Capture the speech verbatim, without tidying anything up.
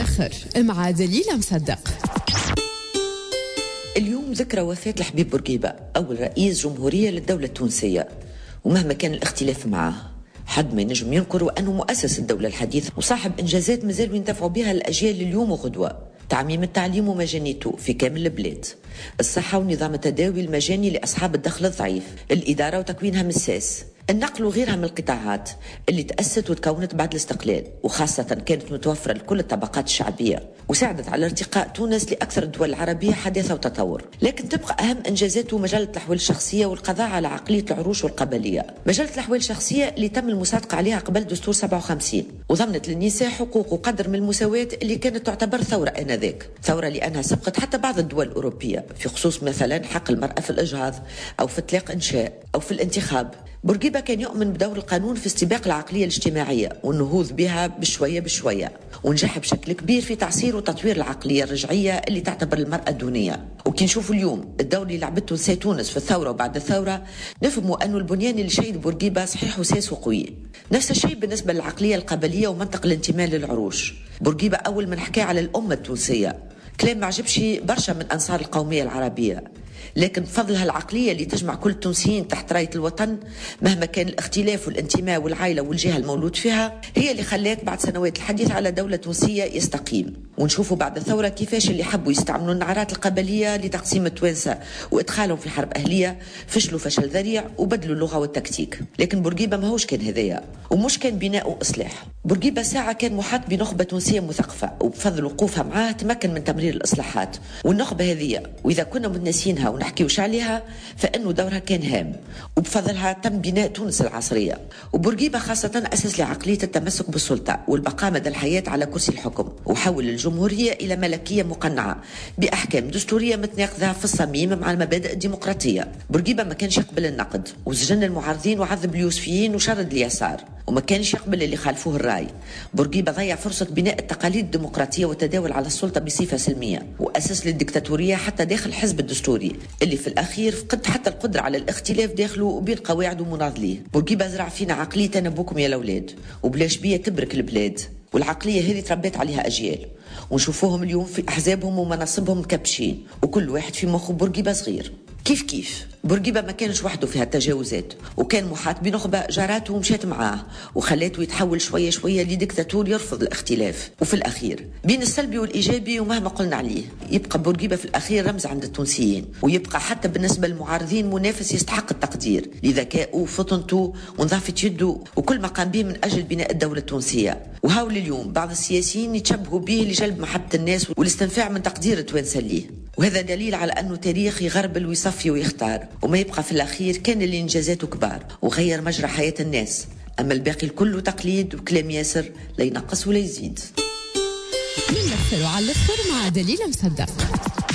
الآخر مع دليل مصدق. اليوم ذكرى وفاة الحبيب بورقيبة، أول رئيس جمهورية للدولة التونسية، ومهما كان الاختلاف معه حد ما ينجم ينكر وأنه مؤسس الدولة الحديثة وصاحب إنجازات مازالوا ينتفعوا بها الأجيال اليوم وغدوة. تعميم التعليم ومجانيته في كامل البلاد، الصحة ونظام التداوي المجاني لأصحاب الدخل الضعيف، الإدارة وتكوينها من الساس، النقل وغيرها من القطاعات اللي تأسست وتكونت بعد الاستقلال، وخاصة كانت متوفرة لكل الطبقات الشعبية، وساعدت على ارتقاء تونس لأكثر الدول العربية حداثة وتطور. لكن تبقى أهم إنجازاته مجلة الأحوال الشخصية والقضاء على عقلية العروش والقبلية. مجلة الأحوال الشخصية اللي تم المصادقة عليها قبل دستور سبعة وخمسين، وضمنت للنساء حقوق وقدر من المساواة اللي كانت تعتبر ثورة آنذاك، ثورة لأنها سبقت حتى بعض الدول الأوروبية في خصوص مثلا حق المرأة في الإجهاض أو في إطلاق إنشاء أو في الانتخاب. بورقيبة كان يؤمن بدور القانون في استباق العقلية الاجتماعية والنهوض بها بشوية بشوية، ونجح بشكل كبير في تعصير وتطوير العقلية الرجعية اللي تعتبر المرأة الدونية. وكي نشوفوا اليوم الدور اللي لعبته نساء تونس في الثورة وبعد الثورة، نفهموا أنه البنيان اللي شيد بورقيبة صحيح وساس وقوي. نفس الشيء بالنسبة للعقلية القبلية ومنطق الانتماء للعروش. بورقيبة أول من حكى على الأمة التونسية، كلام ما عجبش برشا من أنصار القومية العربية، لكن بفضلها العقلية اللي تجمع كل التونسيين تحت راية الوطن مهما كان الاختلاف والانتماء والعائلة والجهة المولود فيها، هي اللي خلات بعد سنوات الحديث على دولة تونسية يستقيم. ونشوفوا بعد الثورة كيفاش اللي حبوا يستعملوا النعرات القبلية لتقسيم التوانسة وإدخالهم في حرب أهلية فشلوا فشل ذريع وبدلوا اللغة والتكتيك. لكن بورقيبة ماهوش كان هذايا، ومش كان بناء وإصلاح. بورقيبة ساعة كان محاط بنخبة تونسية مثقفة، وبفضل وقوفها معاه تمكن من تمرير الإصلاحات. والنخبة هذه وإذا كنا متناسينها ونحكيوش عليها فإنه دورها كان هام، وبفضلها تم بناء تونس العصرية. وبورقيبة خاصة أسس لعقلية التمسك بالسلطة والبقاء مدى الحياة على كرسي الحكم، وحول الجمهورية إلى ملكية مقنعة بأحكام دستورية متناقضة في الصميم مع المبادئ الديمقراطية. بورقيبة ما كانش يقبل النقد، وسجن المعارضين وعذب اليوسفيين وشرد اليسار، وما كانش يقبل اللي خالفوه الرأي. بورقيبة ضيع فرصة بناء التقاليد الديمقراطية والتداول على السلطة بصفة سلمية، وأسس للديكتاتورية حتى داخل الحزب الدستوري اللي في الأخير فقد حتى القدرة على الاختلاف داخله وبين قواعد ومناضليه. بورقيبة زرع فينا عقلية أنا بوكم يا الأولاد، وبلاش بيا تبرك البلاد، والعقلية هذه تربيت عليها أجيال، ونشوفوهم اليوم في أحزابهم ومناصبهم مكبشين، وكل واحد في مخه بورقيبة صغير. كيف كيف بورقيبة ما كانش وحده فيها التجاوزات، وكان محاط بنخبة جاراته ومشات معاه وخلاته يتحول شوية شوية لديكتاتور يرفض الاختلاف. وفي الأخير بين السلبي والإيجابي ومهما قلنا عليه يبقى بورقيبة في الأخير رمز عند التونسيين، ويبقى حتى بالنسبة للمعارضين منافس يستحق التقدير لذكائه وفطنته ونظافة يده وكل ما قام به من أجل بناء الدولة التونسية. وهاول اليوم بعض السياسيين يتشبهوا به لجلب محبة الناس والاستنفاع من تقدير التوانسة ليه، وهذا دليل على أنه تاريخ يغربل ويصفي ويختار، وما يبقى في الأخير كان اللي إنجازاته كبار وغير مجرى حياة الناس. أما الباقي الكل تقليد وكلام ياسر لا ينقص ولا يزيد. من الأخر وعلى الأخر مع دليل مصدق.